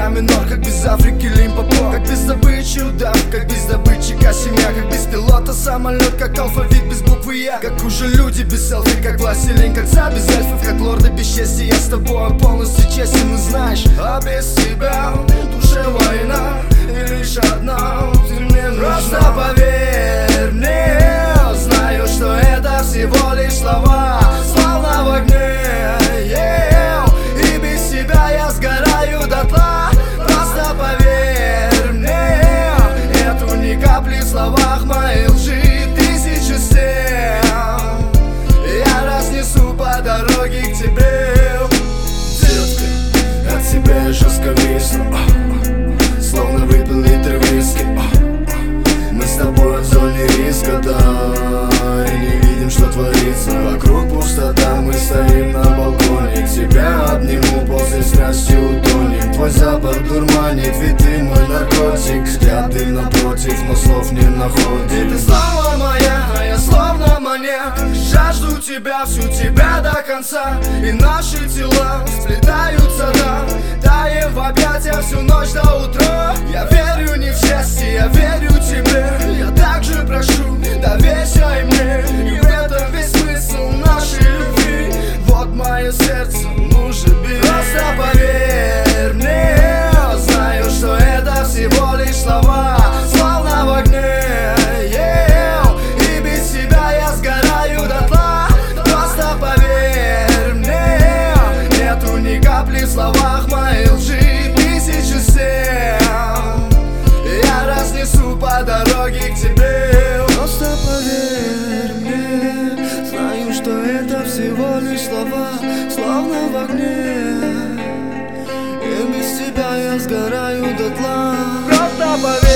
ля минор, как без Африки Лимпопо, как без добычи удав, как без добытчика семья, как без пилота самолет, как алфавит без буквы Я, как уже люди без селфи, как властелин кольца без эльфов, как лорды без чести. Я с тобой полностью честен, и знаешь, а без тебя в душе война, и лишь одна ты мне нужна. Просто поверь мне, знаю, что это всего лишь слова, словно в огне, и без тебя я сгораю дотла. Просто поверь мне, нету ни капли в словах моей лжи, тысячи стен я разнесу по дороге к тебе. Детка, от тебя я жестко висну, словно выпил литр виски. Мы с тобой в зоне риска, да, и не видим, что творится. Вокруг пустота, мы стоим на балконе. Тебя обниму, после страсти утонем. Твой запах дурманит, ведь ты мой наркотик. Взгляд ты напротив, но слов не находит. И ты снова моя, а я словно монет. Жажду тебя, всю тебя до конца. И наши тела сплетаются, да, таем в объятия всю ночь до утра. Я верю не в счастье, я верю тебе. Я также прошу, доверься и мне. И в этом весь смысл нашей любви. Вот мое сердце, ну же бей. Просто поверь мне, знаю, что это всего лишь слова, словно в огне, и без тебя я сгораю дотла. Просто поверь мне, нету ни капли в словах моей лжи, тысячи стен я разнесу по дороге к тебе. Просто поверь мне, знаю, что это всего лишь слова, словно в огне, и без тебя я сгораю дотла. Просто поверь.